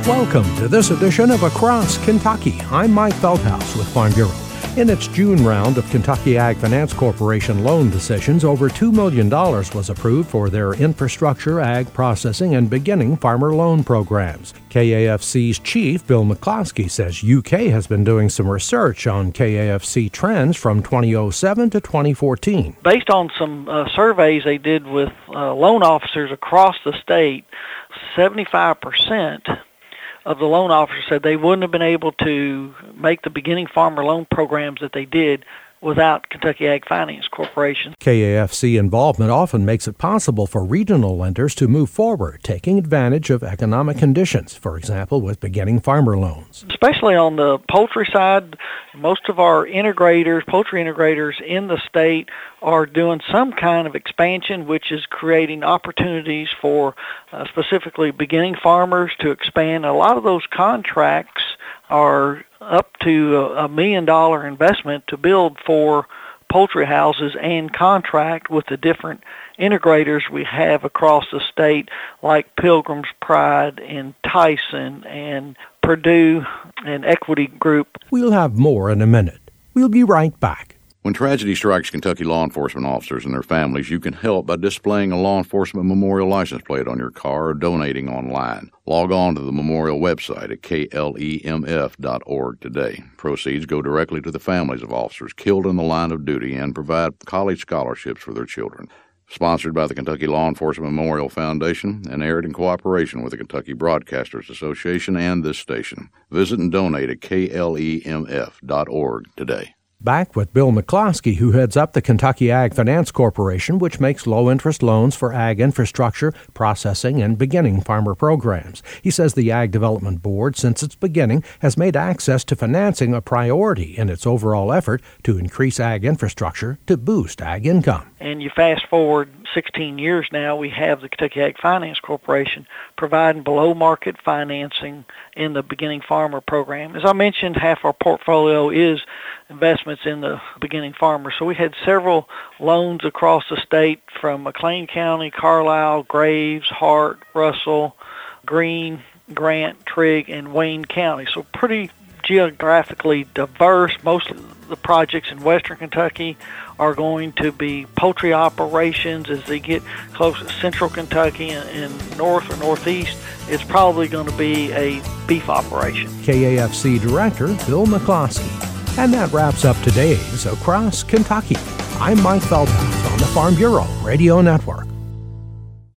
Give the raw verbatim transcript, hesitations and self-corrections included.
Welcome to this edition of Across Kentucky. I'm Mike Feldhaus with Farm Bureau. In its June round of Kentucky Ag Finance Corporation loan decisions, over two million dollars was approved for their infrastructure, ag processing, and beginning farmer loan programs. K A F C's chief, Bill McCloskey, says U K has been doing some research on K A F C trends from twenty oh seven to twenty fourteen. Based on some uh, surveys they did with uh, loan officers across the state, seventy-five percent of the loan officers said they wouldn't have been able to make the beginning farmer loan programs that they did without Kentucky Ag Finance Corporation. K A F C involvement often makes it possible for regional lenders to move forward, taking advantage of economic conditions, for example, with beginning farmer loans. Especially on the poultry side, most of our integrators, poultry integrators in the state are doing some kind of expansion, which is creating opportunities for uh, specifically beginning farmers to expand. A lot of those contracts are up to a million dollar investment to build four poultry houses and contract with the different integrators we have across the state, like Pilgrim's Pride and Tyson and Purdue and Equity Group. We'll have more in a minute. We'll be right back. When tragedy strikes Kentucky law enforcement officers and their families, you can help by displaying a law enforcement memorial license plate on your car or donating online. Log on to the memorial website at K L E M F dot org today. Proceeds go directly to the families of officers killed in the line of duty and provide college scholarships for their children. Sponsored by the Kentucky Law Enforcement Memorial Foundation and aired in cooperation with the Kentucky Broadcasters Association and this station. Visit and donate at K L E M F dot org today. Back with Bill McCloskey, who heads up the Kentucky Ag Finance Corporation, which makes low-interest loans for ag infrastructure, processing, and beginning farmer programs. He says the Ag Development Board, since its beginning, has made access to financing a priority in its overall effort to increase ag infrastructure to boost ag income. And you fast forward sixteen years now, we have the Kentucky Ag Finance Corporation providing below-market financing in the beginning farmer program. As I mentioned, half our portfolio is investments in the beginning farmer. So we had several loans across the state from McLean County, Carlisle, Graves, Hart, Russell, Greene, Grant, Trigg, and Wayne County. So pretty geographically diverse. Most of the projects in western Kentucky are going to be poultry operations. As they get close to central Kentucky and, and north or northeast, it's probably going to be a beef operation. K A F C Director Bill McCloskey. And that wraps up today's Across Kentucky. I'm Mike Feldhaus on the Farm Bureau Radio Network.